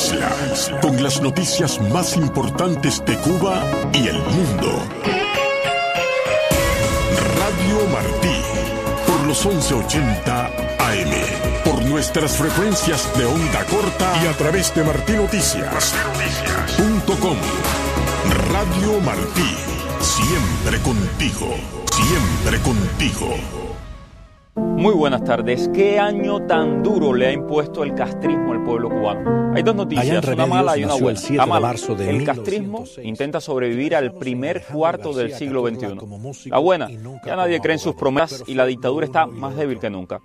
isla, con las noticias más importantes de Cuba y el mundo. Radio Martí, por los 1180 AM, por nuestras frecuencias de onda corta y a través de martinoticias.com. Radio Martí, siempre contigo, siempre contigo. Muy buenas tardes. ¿Qué año tan duro le ha impuesto el castrismo al pueblo cubano? Hay dos noticias, una mala y una buena. La mala, el castrismo intenta sobrevivir al primer cuarto del siglo XXI. La buena, ya nadie cree en sus promesas y la dictadura está más débil que nunca.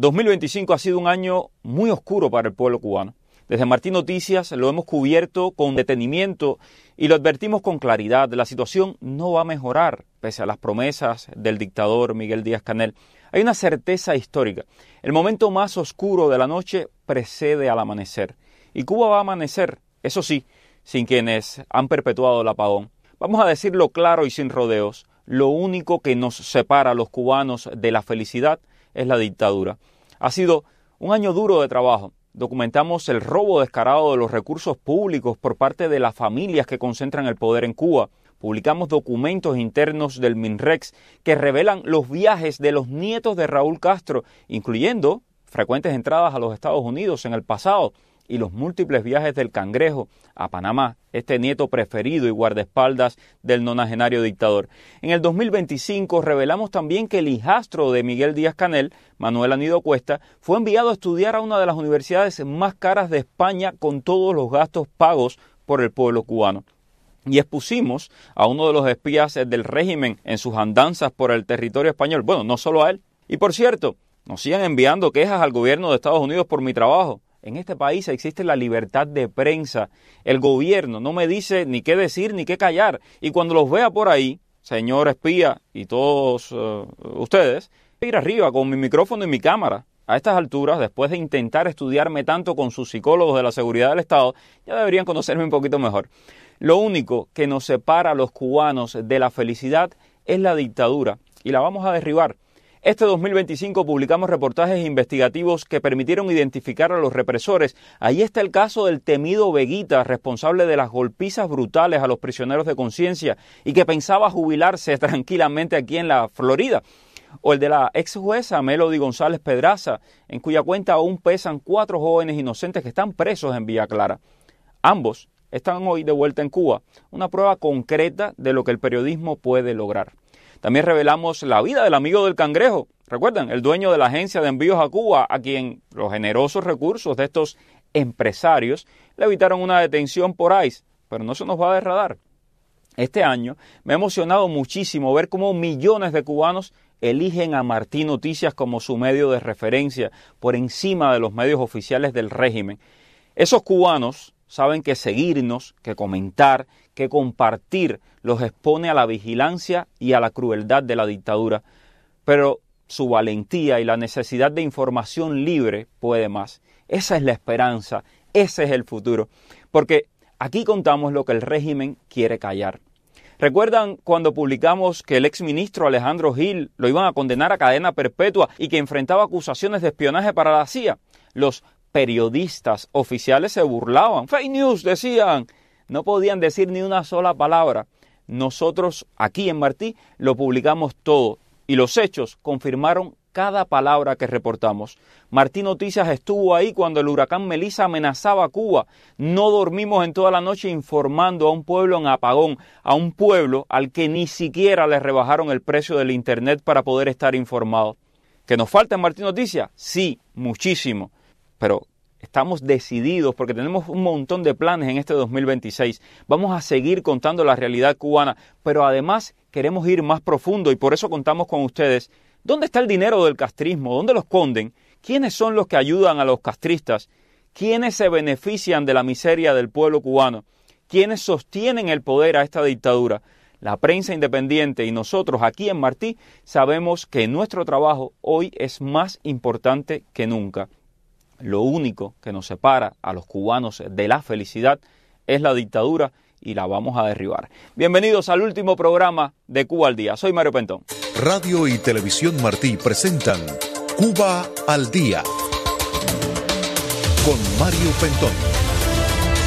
2025 ha sido un año muy oscuro para el pueblo cubano. Desde Martí Noticias lo hemos cubierto con detenimiento y lo advertimos con claridad. La situación no va a mejorar, pese a las promesas del dictador Miguel Díaz-Canel. Hay una certeza histórica. El momento más oscuro de la noche precede al amanecer. Y Cuba va a amanecer, eso sí, sin quienes han perpetuado el apagón. Vamos a decirlo claro y sin rodeos. Lo único que nos separa a los cubanos de la felicidad es la dictadura. Ha sido un año duro de trabajo. Documentamos el robo descarado de los recursos públicos por parte de las familias que concentran el poder en Cuba. Publicamos documentos internos del MINREX que revelan los viajes de los nietos de Raúl Castro, incluyendo frecuentes entradas a los Estados Unidos en el pasado y los múltiples viajes del Cangrejo a Panamá, este nieto preferido y guardaespaldas del nonagenario dictador. En el 2025 revelamos también que el hijastro de Miguel Díaz-Canel, Manuel Anido Cuesta, fue enviado a estudiar a una de las universidades más caras de España con todos los gastos pagos por el pueblo cubano. Y expusimos a uno de los espías del régimen en sus andanzas por el territorio español. Bueno, no solo a él. Y por cierto, nos siguen enviando quejas al gobierno de Estados Unidos por mi trabajo. En este país existe la libertad de prensa. El gobierno no me dice ni qué decir ni qué callar. Y cuando los vea por ahí, señor espía y todos ustedes, ir arriba con mi micrófono y mi cámara. A estas alturas, después de intentar estudiarme tanto con sus psicólogos de la seguridad del Estado, ya deberían conocerme un poquito mejor. Lo único que nos separa a los cubanos de la felicidad es la dictadura, y la vamos a derribar. Este 2025 publicamos reportajes investigativos que permitieron identificar a los represores. Ahí está el caso del temido Veguita, responsable de las golpizas brutales a los prisioneros de conciencia y que pensaba jubilarse tranquilamente aquí en la Florida. O el de la ex jueza Melody González Pedraza, en cuya cuenta aún pesan 4 jóvenes inocentes que están presos en Villa Clara. Ambos están hoy de vuelta en Cuba, una prueba concreta de lo que el periodismo puede lograr. También revelamos la vida del amigo del Cangrejo, recuerdan, el dueño de la agencia de envíos a Cuba, a quien los generosos recursos de estos empresarios le evitaron una detención por ICE, pero no se nos va a derradar. Este año me ha emocionado muchísimo ver cómo millones de cubanos eligen a Martí Noticias como su medio de referencia por encima de los medios oficiales del régimen. Esos cubanos saben que seguirnos, que comentar, que compartir los expone a la vigilancia y a la crueldad de la dictadura. Pero su valentía y la necesidad de información libre puede más. Esa es la esperanza, ese es el futuro. Porque aquí contamos lo que el régimen quiere callar. ¿Recuerdan cuando publicamos que el exministro Alejandro Gil lo iban a condenar a cadena perpetua y que enfrentaba acusaciones de espionaje para la CIA? Los periodistas oficiales se burlaban. Fake news, decían. No podían decir ni una sola palabra. Nosotros aquí en Martí lo publicamos todo y los hechos confirmaron cada palabra que reportamos. Martí Noticias estuvo ahí cuando el huracán Melissa amenazaba a Cuba. No dormimos en toda la noche informando a un pueblo en apagón, a un pueblo al que ni siquiera le rebajaron el precio del internet para poder estar informado. ¿Que nos falta en Martí Noticias? Sí, muchísimo. Pero estamos decididos porque tenemos un montón de planes en este 2026. Vamos a seguir contando la realidad cubana, pero además queremos ir más profundo y por eso contamos con ustedes. ¿Dónde está el dinero del castrismo? ¿Dónde lo esconden? ¿Quiénes son los que ayudan a los castristas? ¿Quiénes se benefician de la miseria del pueblo cubano? ¿Quiénes sostienen el poder a esta dictadura? La prensa independiente y nosotros aquí en Martí sabemos que nuestro trabajo hoy es más importante que nunca. Lo único que nos separa a los cubanos de la felicidad es la dictadura y la vamos a derribar. Bienvenidos al último programa de Cuba al Día. Soy Mario Pentón. Radio y Televisión Martí presentan Cuba al Día con Mario Pentón.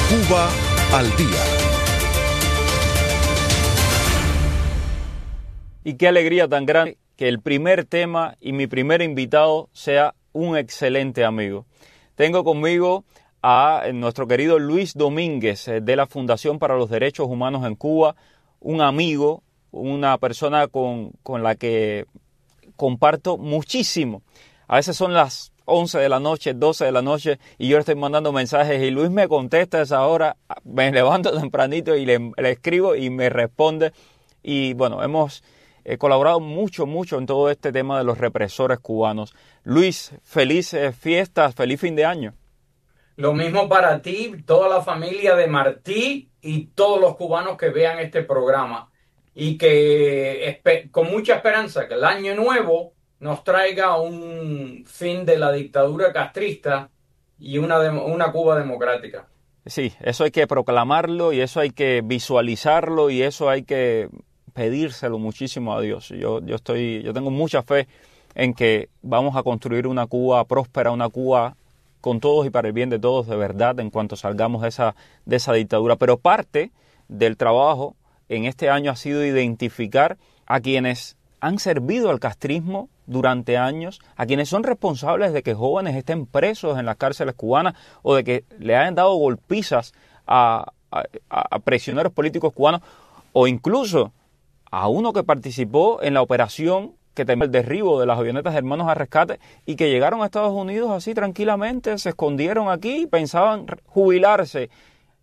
Cuba al día. Y qué alegría tan grande que el primer tema y mi primer invitado sea un excelente amigo. Tengo conmigo a nuestro querido Luis Domínguez de la Fundación para los Derechos Humanos en Cuba, un amigo, una persona con la que comparto muchísimo. A veces son las 11 de la noche, 12 de la noche y yo le estoy mandando mensajes y Luis me contesta a esa hora, me levanto tempranito y le escribo y me responde. Y bueno, hemos colaborado mucho en todo este tema de los represores cubanos. Luis, felices fiestas, feliz fin de año. Lo mismo para ti, toda la familia de Martí y todos los cubanos que vean este programa. Y que con mucha esperanza que el año nuevo nos traiga un fin de la dictadura castrista y una Cuba democrática. Sí, eso hay que proclamarlo y eso hay que visualizarlo y eso hay que pedírselo muchísimo a Dios. Yo tengo mucha fe en que vamos a construir una Cuba próspera, una Cuba con todos y para el bien de todos, de verdad, en cuanto salgamos de esa dictadura. Pero parte del trabajo en este año ha sido identificar a quienes han servido al castrismo durante años, a quienes son responsables de que jóvenes estén presos en las cárceles cubanas o de que le hayan dado golpizas a prisioneros políticos cubanos o incluso a uno que participó en la operación que terminó el derribo de las avionetas Hermanos al Rescate y que llegaron a Estados Unidos así tranquilamente, se escondieron aquí y pensaban jubilarse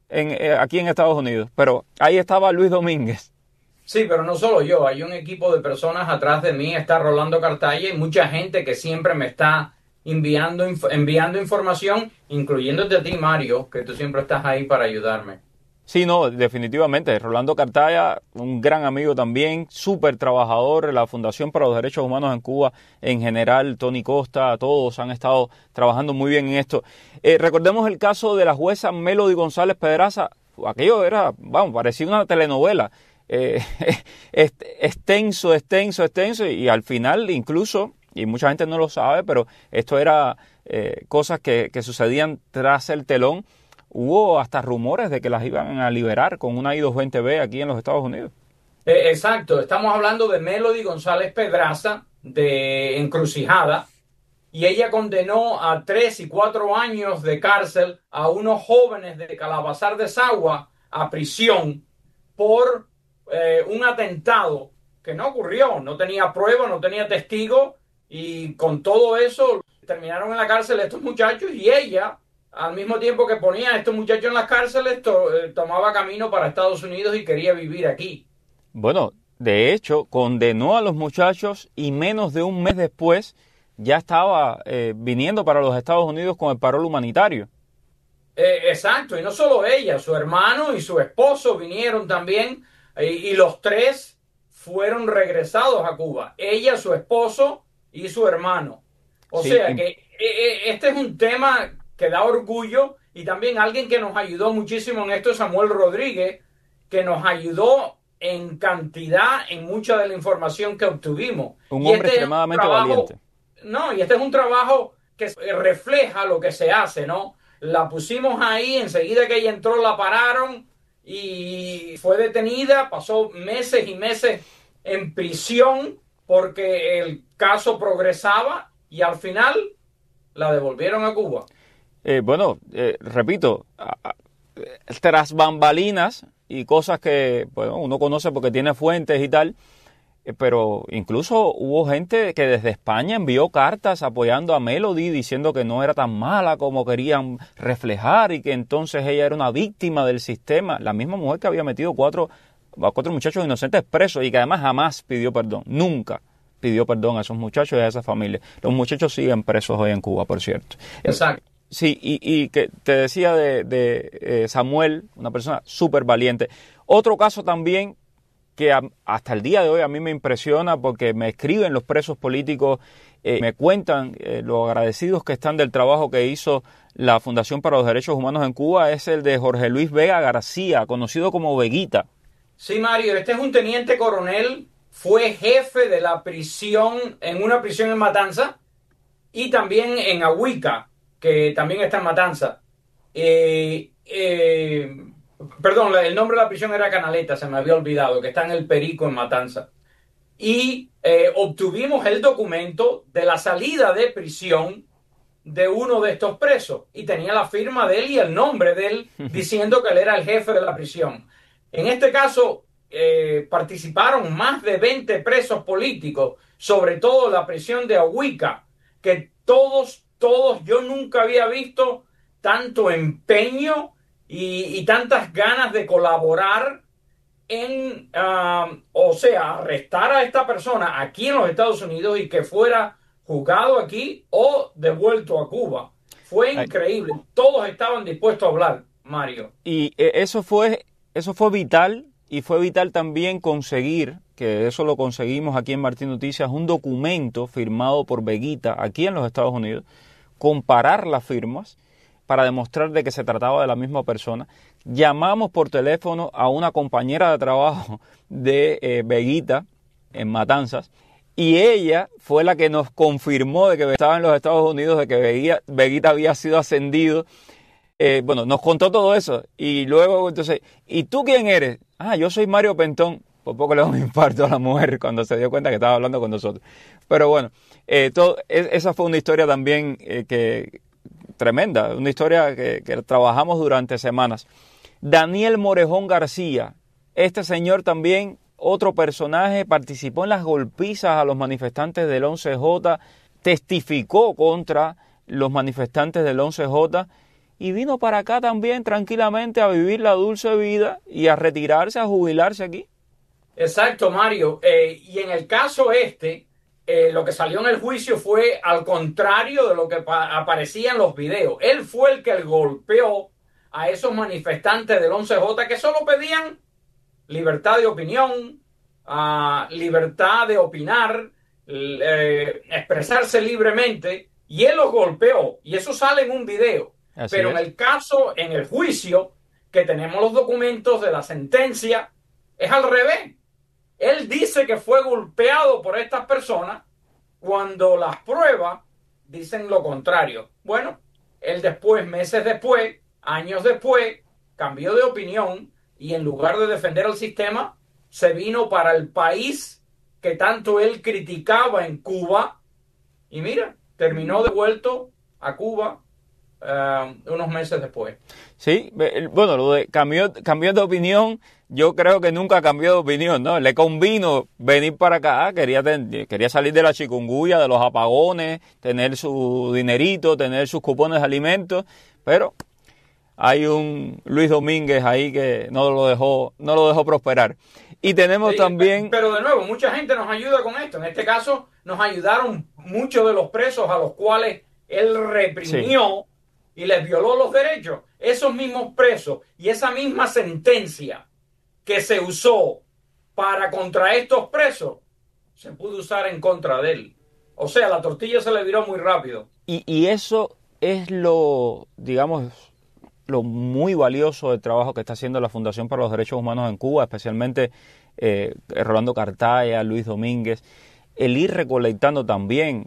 aquí en Estados Unidos. Pero ahí estaba Luis Domínguez. Sí, pero no solo yo, hay un equipo de personas atrás de mí, está Rolando Cartaya y mucha gente que siempre me está enviando información, incluyéndote a ti, Mario, que tú siempre estás ahí para ayudarme. Sí, no, definitivamente. Rolando Cartaya, un gran amigo también, súper trabajador, la Fundación para los Derechos Humanos en Cuba en general, Tony Costa, todos han estado trabajando muy bien en esto. Recordemos el caso de la jueza Melody González Pedraza. Aquello era, parecía una telenovela. Extenso y al final incluso, y mucha gente no lo sabe, pero esto era cosas que sucedían tras el telón. Hubo hasta rumores de que las iban a liberar con una I-220B aquí en los Estados Unidos. Exacto, estamos hablando de Melody González Pedraza de Encrucijada y ella condenó a 3 y 4 años de cárcel a unos jóvenes de Calabazar de Sagua a prisión por un atentado que no ocurrió, no tenía prueba, no tenía testigo y con todo eso terminaron en la cárcel estos muchachos y ella, al mismo tiempo que ponía a estos muchachos en las cárceles, tomaba camino para Estados Unidos y quería vivir aquí. Bueno, de hecho, condenó a los muchachos y menos de un mes después ya estaba viniendo para los Estados Unidos con el parol humanitario. Exacto, y no solo ella, su hermano y su esposo vinieron también y los tres fueron regresados a Cuba. Ella, su esposo y su hermano. O sea que este es un tema que da orgullo y también alguien que nos ayudó muchísimo en esto es Samuel Rodríguez, que nos ayudó en cantidad en mucha de la información que obtuvimos. Un hombre extremadamente valiente. No, y este es un trabajo que refleja lo que se hace, ¿no? La pusimos ahí, enseguida que ella entró la pararon y fue detenida, pasó meses y meses en prisión porque el caso progresaba y al final la devolvieron a Cuba. Repito, tras bambalinas y cosas que uno conoce porque tiene fuentes y tal, pero incluso hubo gente que desde España envió cartas apoyando a Melody diciendo que no era tan mala como querían reflejar y que entonces ella era una víctima del sistema. La misma mujer que había metido cuatro muchachos inocentes presos y que además jamás pidió perdón, nunca pidió perdón a esos muchachos y a esa familia. Los muchachos siguen presos hoy en Cuba, por cierto. Exacto. Sí, y que te decía de Samuel, una persona súper valiente. Otro caso también que hasta el día de hoy a mí me impresiona porque me escriben los presos políticos, me cuentan lo agradecidos que están del trabajo que hizo la Fundación para los Derechos Humanos en Cuba, es el de Jorge Luis Vega García, conocido como Veguita. Sí, Mario, este es un teniente coronel, fue jefe de la prisión, en una prisión en Matanza y también en Ahuica, que también está en Matanza. Y perdón, el nombre de la prisión era Canaleta, se me había olvidado, que está en El Perico, en Matanzas. Y obtuvimos el documento de la salida de prisión de uno de estos presos y tenía la firma de él y el nombre de él diciendo que él era el jefe de la prisión. En este caso participaron más de 20 presos políticos, sobre todo la prisión de Ahuica, que todos, yo nunca había visto tanto empeño y tantas ganas de colaborar en, arrestar a esta persona aquí en los Estados Unidos y que fuera juzgado aquí o devuelto a Cuba. Fue increíble. Todos estaban dispuestos a hablar, Mario. Y eso fue vital, y fue vital también conseguir, que eso lo conseguimos aquí en Martín Noticias, un documento firmado por Veguita aquí en los Estados Unidos, comparar las firmas para demostrar de que se trataba de la misma persona. Llamamos por teléfono a una compañera de trabajo de Veguita en Matanzas, y ella fue la que nos confirmó de que estaba en los Estados Unidos, de que Veguita había sido ascendido. Nos contó todo eso. Y luego, entonces, ¿y tú quién eres? Yo soy Mario Pentón. Por poco le da un infarto a la mujer cuando se dio cuenta que estaba hablando con nosotros. Pero bueno, esa fue una historia también tremenda, una historia que trabajamos durante semanas. Daniel Morejón García, este señor también, otro personaje, participó en las golpizas a los manifestantes del 11J, testificó contra los manifestantes del 11J y vino para acá también tranquilamente a vivir la dulce vida y a retirarse, a jubilarse aquí. Exacto, Mario. Y en el caso lo que salió en el juicio fue al contrario de lo que aparecía en los videos. Él fue el que golpeó a esos manifestantes del 11J que solo pedían libertad de opinión, libertad de opinar, expresarse libremente, y él los golpeó, y eso sale en un video. Pero en el caso, en el juicio, que tenemos los documentos de la sentencia, es al revés. Él dice que fue golpeado por estas personas cuando las pruebas dicen lo contrario. Bueno, él después, meses después, años después, cambió de opinión y en lugar de defender el sistema, se vino para el país que tanto él criticaba en Cuba. Y mira, terminó devuelto a Cuba unos meses después. Sí, bueno, lo de cambió de opinión, yo creo que nunca cambió de opinión, ¿no? Le convino venir para acá, quería salir de la chikungunya, de los apagones, tener su dinerito, tener sus cupones de alimentos, pero hay un Luis Domínguez ahí que no lo dejó prosperar. Y tenemos también... Pero de nuevo, mucha gente nos ayuda con esto. En este caso, nos ayudaron muchos de los presos a los cuales él reprimió y les violó los derechos. Esos mismos presos y esa misma sentencia que se usó contra estos presos, se pudo usar en contra de él. O sea, la tortilla se le viró muy rápido. Y eso es lo muy valioso del trabajo que está haciendo la Fundación para los Derechos Humanos en Cuba, especialmente Rolando Cartaya, Luis Domínguez. El ir recolectando también,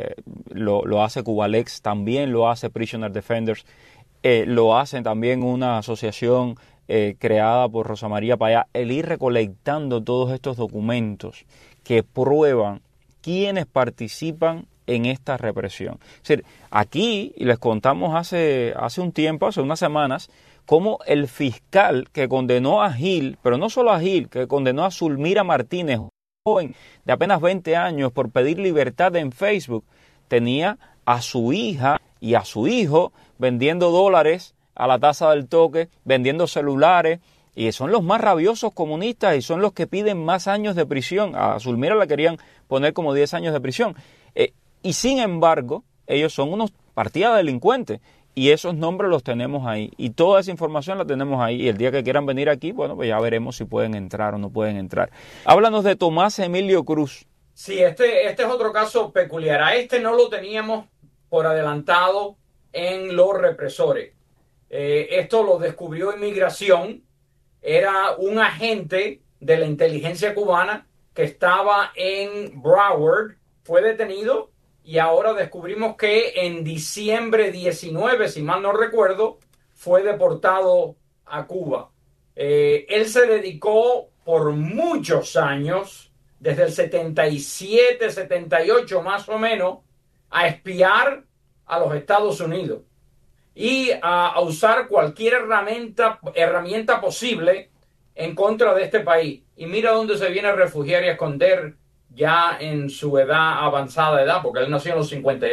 lo hace Cubalex, también lo hace Prisoner Defenders, lo hace también una asociación creada por Rosa María Payá. El ir recolectando todos estos documentos que prueban quiénes participan en esta represión. Es decir, aquí, y les contamos hace un tiempo, hace unas semanas, cómo el fiscal que condenó a Gil, pero no solo a Gil, que condenó a Zulmira Martínez, joven de apenas 20 años, por pedir libertad en Facebook, tenía a su hija y a su hijo vendiendo dólares a la tasa del toque, vendiendo celulares, y son los más rabiosos comunistas y son los que piden más años de prisión. A Zulmira la querían poner como 10 años de prisión. Y sin embargo, ellos son unos partidas delincuentes y esos nombres los tenemos ahí y toda esa información la tenemos ahí, y el día que quieran venir aquí, bueno, pues ya veremos si pueden entrar o no pueden entrar. Háblanos de Tomás Emilio Cruz. Sí, este es otro caso peculiar. A este no lo teníamos por adelantado en los represores. Esto lo descubrió Inmigración. Era un agente de la inteligencia cubana que estaba en Broward, fue detenido. Y ahora descubrimos que en diciembre 19, si mal no recuerdo, fue deportado a Cuba. Él se dedicó por muchos años, desde el 77, 78 más o menos, a espiar a los Estados Unidos y a usar cualquier herramienta posible en contra de este país. Y mira dónde se viene a refugiar y a esconder ya en su avanzada edad, porque él nació en los 50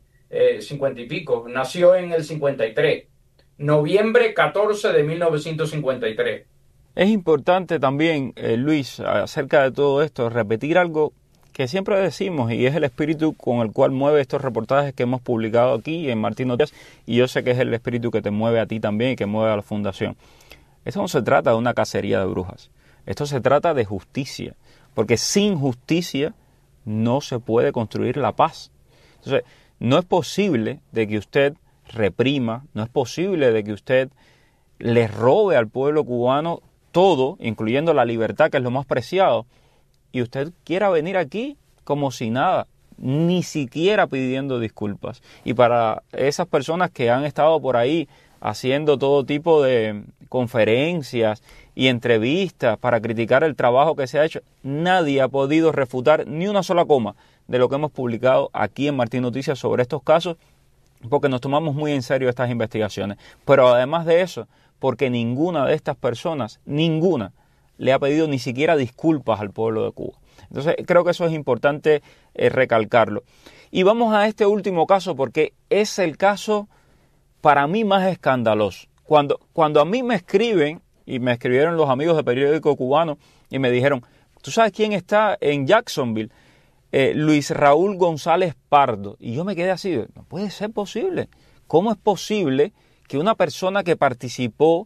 y pico, nació en el 53, noviembre 14 de 1953. Es importante también, Luis, acerca de todo esto, repetir algo que siempre decimos, y es el espíritu con el cual mueve estos reportajes que hemos publicado aquí en Martín Noticias, y yo sé que es el espíritu que te mueve a ti también y que mueve a la Fundación. Esto no se trata de una cacería de brujas, esto se trata de justicia, porque sin justicia no se puede construir la paz. Entonces, no es posible de que usted reprima, no es posible de que usted le robe al pueblo cubano todo, incluyendo la libertad, que es lo más preciado, y usted quiera venir aquí como si nada, ni siquiera pidiendo disculpas. Y para esas personas que han estado por ahí haciendo todo tipo de conferencias y entrevistas para criticar el trabajo que se ha hecho, nadie ha podido refutar ni una sola coma de lo que hemos publicado aquí en Martín Noticias sobre estos casos, porque nos tomamos muy en serio estas investigaciones. Pero además de eso, porque ninguna de estas personas, ninguna, le ha pedido ni siquiera disculpas al pueblo de Cuba. Entonces creo que eso es importante recalcarlo. Y vamos a este último caso, porque es el caso para mí más escandaloso. Cuando a mí me escriben, y me escribieron los amigos de Periódico Cubano, y me dijeron, ¿tú sabes quién está en Jacksonville? Luis Raúl González Pardo. Y yo me quedé así, no puede ser posible. ¿Cómo es posible que una persona que participó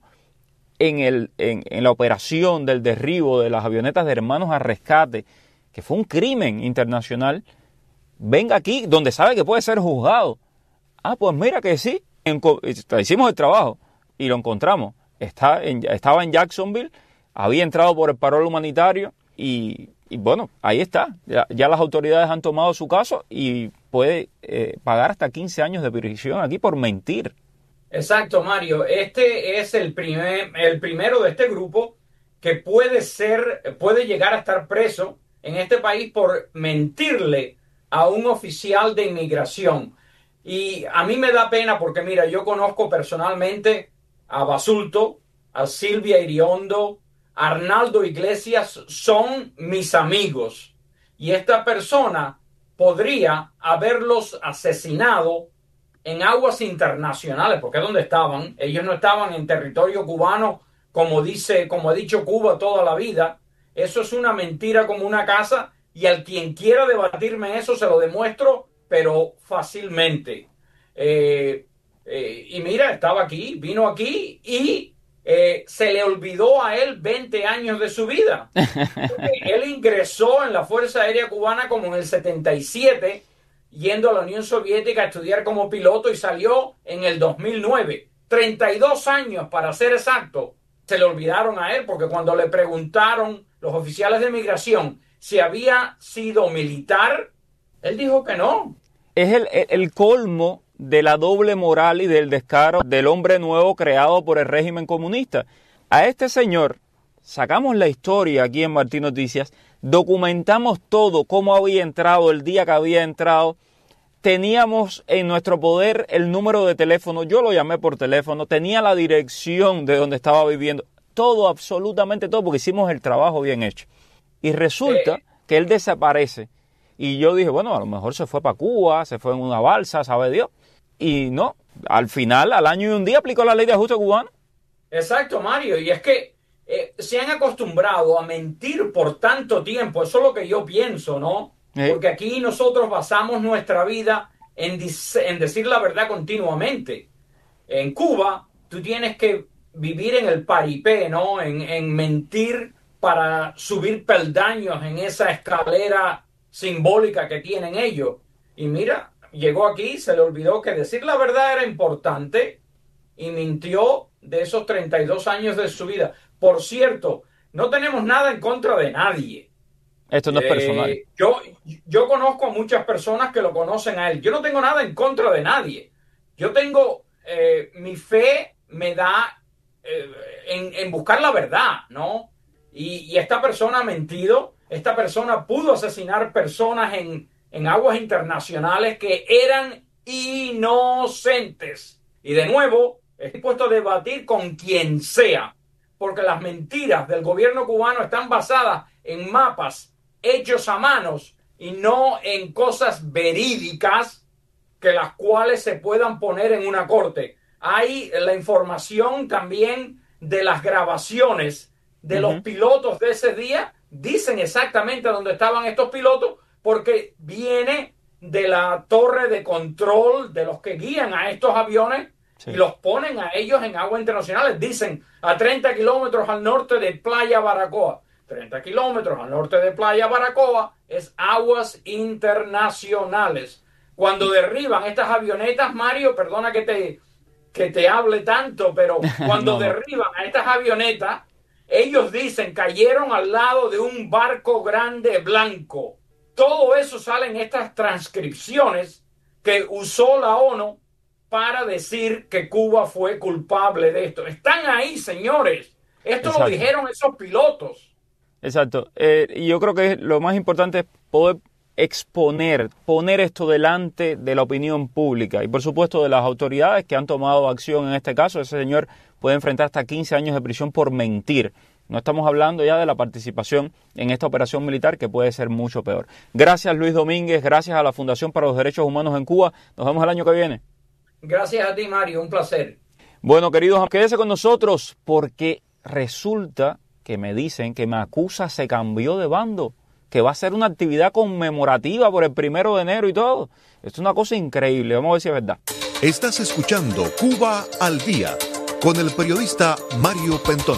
en la operación del derribo de las avionetas de Hermanos al Rescate, que fue un crimen internacional, venga aquí donde sabe que puede ser juzgado? Ah, pues mira que sí, hicimos el trabajo y lo encontramos. Estaba en Jacksonville, había entrado por el parol humanitario y bueno, ahí está. Ya las autoridades han tomado su caso y puede pagar hasta 15 años de prisión aquí por mentir. Exacto, Mario. Este es el primero de este grupo que puede llegar a estar preso en este país por mentirle a un oficial de inmigración. Y a mí me da pena porque, mira, yo conozco personalmente a Basulto, a Silvia Iriondo, a Arnaldo Iglesias, son mis amigos. Y esta persona podría haberlos asesinado en aguas internacionales, porque es donde estaban. Ellos no estaban en territorio cubano, como ha dicho Cuba toda la vida. Eso es una mentira como una casa, y al quien quiera debatirme eso se lo demuestro, pero fácilmente. Y mira, estaba aquí, vino aquí y se le olvidó a él 20 años de su vida. Él ingresó en la Fuerza Aérea Cubana como en el 77, yendo a la Unión Soviética a estudiar como piloto, y salió en el 2009. 32 años para ser exacto. Se le olvidaron a él porque cuando le preguntaron los oficiales de migración si había sido militar, él dijo que no. Es el colmo de la doble moral y del descaro del hombre nuevo creado por el régimen comunista. A este señor sacamos la historia aquí en Martín Noticias, documentamos todo, cómo había entrado, el día que había entrado, teníamos en nuestro poder el número de teléfono, yo lo llamé por teléfono, tenía la dirección de donde estaba viviendo, todo, absolutamente todo, porque hicimos el trabajo bien hecho. Y resulta que él desaparece. Y yo dije, bueno, a lo mejor se fue para Cuba, se fue en una balsa, sabe Dios. Y no, al final, al año y un día, aplicó la ley de ajuste cubano. Exacto, Mario. Y es que se han acostumbrado a mentir por tanto tiempo. Eso es lo que yo pienso, ¿no? Porque aquí nosotros basamos nuestra vida en decir la verdad continuamente. En Cuba, tú tienes que vivir en el paripé, ¿no? En mentir para subir peldaños en esa escalera simbólica que tienen ellos. Y mira, llegó aquí, se le olvidó que decir la verdad era importante y mintió de esos 32 años de su vida. Por cierto, no tenemos nada en contra de nadie. Esto no es personal. Yo conozco a muchas personas que lo conocen a él. Yo no tengo nada en contra de nadie. Yo tengo mi fe me da en buscar la verdad, ¿no? Y esta persona ha mentido, esta persona pudo asesinar personas en aguas internacionales que eran inocentes. Y de nuevo, estoy dispuesto a debatir con quien sea, porque las mentiras del gobierno cubano están basadas en mapas hechos a manos y no en cosas verídicas que las cuales se puedan poner en una corte. Hay la información también de las grabaciones de los pilotos de ese día. Dicen exactamente dónde estaban estos pilotos porque viene de la torre de control de los que guían a estos aviones y los ponen a ellos en aguas internacionales. Dicen a 30 kilómetros al norte de Playa Baracoa. 30 kilómetros al norte de Playa Baracoa es aguas internacionales. Cuando derriban estas avionetas, Mario, perdona que te hable tanto, pero cuando derriban a estas avionetas, ellos dicen cayeron al lado de un barco grande blanco. Todo eso sale en estas transcripciones que usó la ONU para decir que Cuba fue culpable de esto. Están ahí, señores. Esto lo dijeron esos pilotos. Exacto. Y yo creo que lo más importante es poder poner esto delante de la opinión pública y por supuesto de las autoridades que han tomado acción en este caso. Ese señor puede enfrentar hasta 15 años de prisión por mentir. No estamos hablando ya de la participación en esta operación militar que puede ser mucho peor. Gracias Luis Domínguez, gracias a la Fundación para los Derechos Humanos en Cuba. Nos vemos el año que viene. Gracias a ti, Mario, un placer. Bueno, queridos, quédese con nosotros porque resulta que me dicen que Macusa se cambió de bando, que va a ser una actividad conmemorativa por el 1 de enero y todo. Esto es una cosa increíble, vamos a ver si es verdad. Estás escuchando Cuba al Día con el periodista Mario Pentón.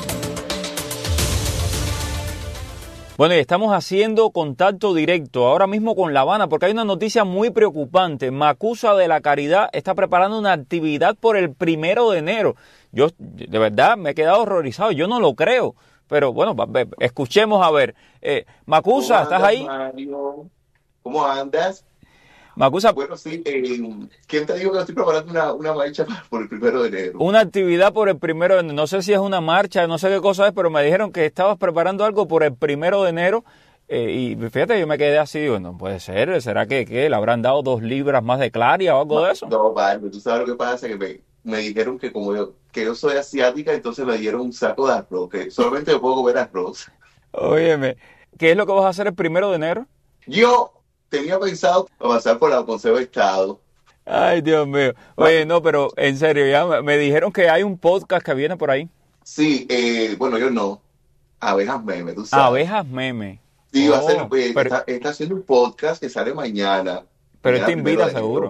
Bueno, y estamos haciendo contacto directo ahora mismo con La Habana porque hay una noticia muy preocupante. Macusa de la Caridad está preparando una actividad por el 1 de enero. Yo de verdad me he quedado horrorizado, yo no lo creo. Pero bueno, escuchemos a ver. Macusa, ¿estás ahí? Mario? ¿Cómo andas? Macusa. Bueno, sí. ¿Quién te dijo que estoy preparando una marcha por el 1 de enero? Una actividad por el 1 de enero. No sé si es una marcha, no sé qué cosa es, pero me dijeron que estabas preparando algo por el 1 de enero. Y fíjate, yo me quedé así, digo, no puede ser. ¿Será que le habrán dado 2 libras más de claria o algo de eso? No, Mario, tú sabes lo que pasa, que me dijeron que como yo soy asiática, entonces me dieron un saco de arroz, que solamente yo puedo comer arroz. Óyeme, ¿qué es lo que vas a hacer el 1 de enero? Yo tenía pensado pasar por el Consejo de Estado. Ay, Dios mío. Oye, no, pero en serio, ya me dijeron que hay un podcast que viene por ahí. Sí, bueno, yo no. Abejas Meme, tú sabes. Abejas Meme. Sí, va a ser, está haciendo un podcast que sale mañana. Pero él te invita seguro.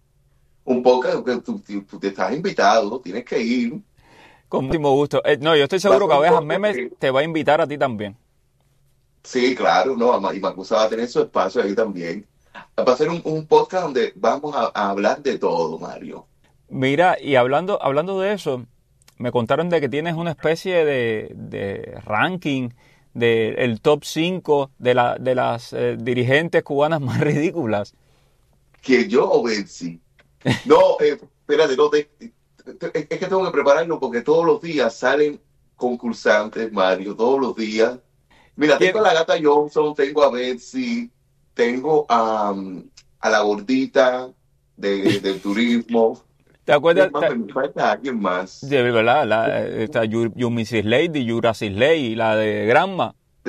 Un podcast que tú te estás invitado, tienes que ir. Con muchísimo gusto. No, yo estoy seguro que Abejas Memes te va a invitar a ti también. Sí, claro, no, y Macusa va a tener su espacio ahí también. Va a ser un podcast donde vamos a hablar de todo, Mario. Mira, y hablando de eso, me contaron de que tienes una especie de ranking del top 5 de las dirigentes cubanas más ridículas. Que yo o Betsy. No, espérate, no, es que tengo que prepararlo porque todos los días salen concursantes, Mario, todos los días. Mira, tengo a la Gata Johnson, tengo a Betsy, tengo a la gordita del turismo. ¿Te acuerdas? Me falta alguien más. Sí, ¿verdad? Está Yumi Sisley, Yura Sisley, y la de Granma. Y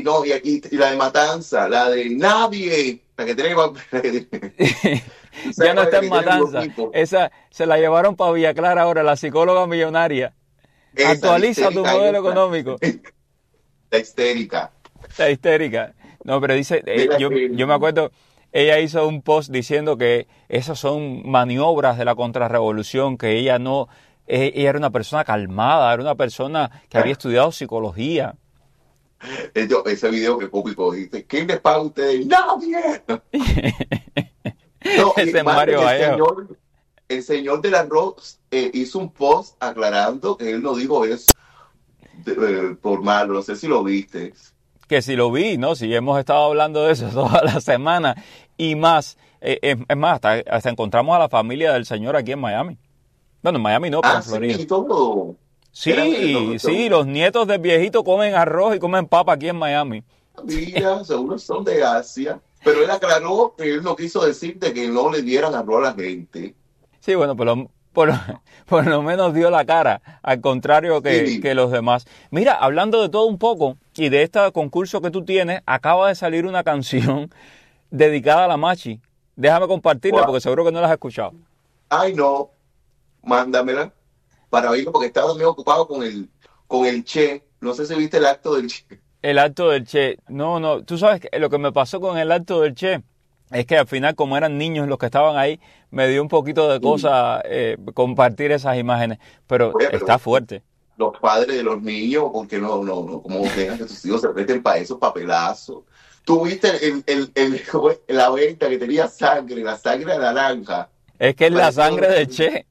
la de Matanza, la de Nadie. La que tiene que... Ya no está en Matanza. Esa se la llevaron para Villa Clara ahora, la psicóloga millonaria. Actualiza tu modelo económico. La histérica. La histérica. No, pero dice, yo me acuerdo, ella hizo un post diciendo que esas son maniobras de la contrarrevolución, que ella era una persona calmada, era una persona que había estudiado psicología. Ese video que cómico dice, ¿quién les paga a ustedes? ¡Nadie! No, ese Mario Vallejo. El señor del arroz hizo un post aclarando que él no dijo eso por malo, no sé si lo viste. Que si lo vi, ¿no? Si hemos estado hablando de eso toda la semana y más. Es más, hasta encontramos a la familia del señor aquí en Miami. Bueno, en Miami no, pero en Florida. Sí, todo. Sí, los nietos del viejito comen arroz y comen papa aquí en Miami. Mira, seguro son de Asia. Pero él aclaró que él no quiso decir de que no le dieran arroz a la gente. Sí, bueno, por lo menos dio la cara, al contrario que los demás. Mira, hablando de todo un poco y de este concurso que tú tienes, acaba de salir una canción dedicada a la Machi. Déjame compartirla porque seguro que no la has escuchado. Ay, no, mándamela para oírlo porque estaba muy ocupado con el Che. No sé si viste el acto del Che. El acto del Che. No, tú sabes que lo que me pasó con el acto del Che es que al final, como eran niños los que estaban ahí, me dio un poquito de cosa compartir esas imágenes, pero está fuerte. Los padres de los niños, porque no, como dejan que sus hijos se meten para esos papelazos. Tú viste la venta que tenía sangre, la sangre naranja. Es que es la sangre del Che.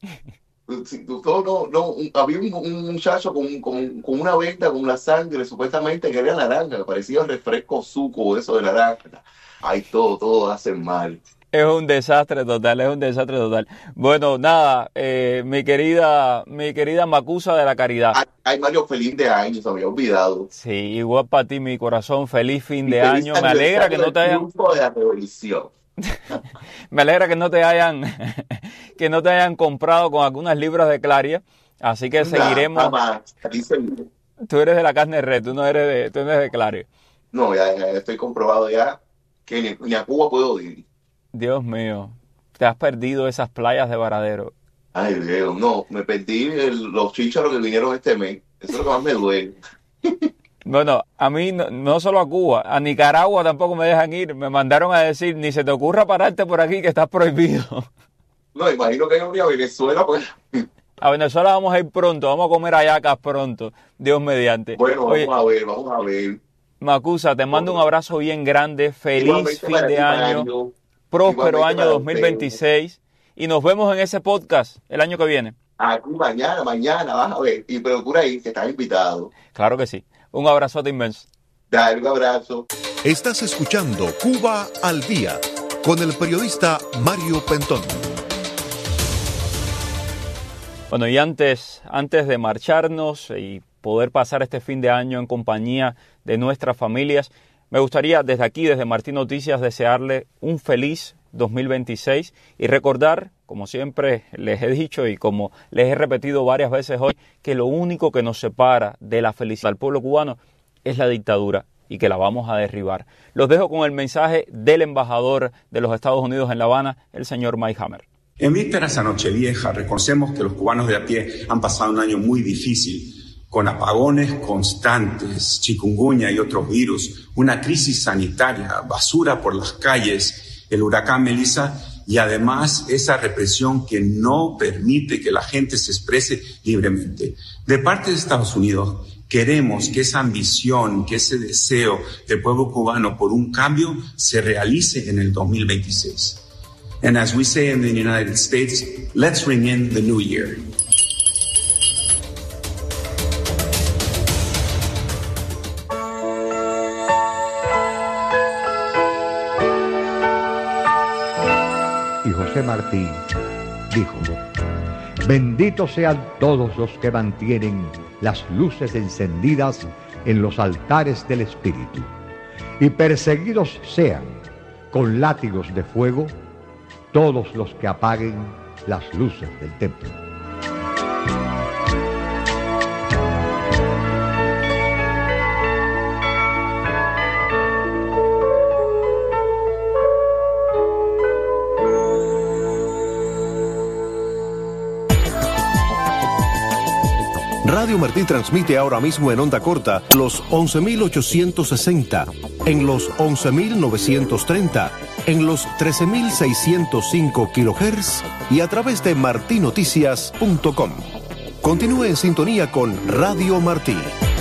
Había un muchacho con una venta con la sangre, supuestamente que era naranja, que parecía un refresco suco, eso de naranja. Ay, todo hacen mal. Es un desastre total, Bueno, nada, mi querida Macusa de la Caridad. Ay, Mario, feliz de año, se me había olvidado. Sí, igual para ti, mi corazón, feliz fin de año. Me alegra que no te hayan... de la revolución. Me alegra que no te hayan comprado con algunas libras de Claria, así que seguiremos. Tú eres de la carne de red, tú no eres de Claria. No, ya estoy comprobado ya que ni a Cuba puedo ir. Dios mío, te has perdido esas playas de Varadero. Ay, Dios, no, me perdí los chícharos que vinieron este mes. Eso es lo que más me duele. Bueno, a mí no solo a Cuba, a Nicaragua tampoco me dejan ir. Me mandaron a decir, ni se te ocurra pararte por aquí que estás prohibido. No, imagino que yo voy a Venezuela, pues. A Venezuela vamos a ir pronto, vamos a comer hallacas pronto, Dios mediante. Bueno, vamos a ver. Macusa, te mando un abrazo bien grande, feliz fin de año, próspero año 2026 y nos vemos en ese podcast el año que viene. Aquí mañana, vas a ver. Y procura ir, que estás invitado. Claro que sí. Un abrazote inmenso. Dale, un abrazo. Estás escuchando Cuba al Día con el periodista Mario Pentón. Bueno, y antes de marcharnos y poder pasar este fin de año en compañía de nuestras familias, me gustaría desde aquí, desde Martín Noticias, desearle un feliz 2026 y recordar, como siempre les he dicho y como les he repetido varias veces hoy, que lo único que nos separa de la felicidad del pueblo cubano es la dictadura y que la vamos a derribar. Los dejo con el mensaje del embajador de los Estados Unidos en La Habana, el señor Mike Hammer. En vísperas a Nochevieja, reconocemos que los cubanos de a pie han pasado un año muy difícil, con apagones constantes, chikungunya y otros virus, una crisis sanitaria, basura por las calles, el huracán Melissa y además esa represión que no permite que la gente se exprese libremente. De parte de Estados Unidos, queremos que esa ambición, que ese deseo del pueblo cubano por un cambio se realice en el 2026. And as we say in the United States, let's ring in the new year. Y José Martí dijo: benditos sean todos los que mantienen las luces encendidas en los altares del Espíritu, y perseguidos sean con látigos de fuego todos los que apaguen las luces del templo. Radio Martí transmite ahora mismo en onda corta los 11.860, en los 11.930, en los 13.605 kHz y a través de martinoticias.com. Continúe en sintonía con Radio Martí.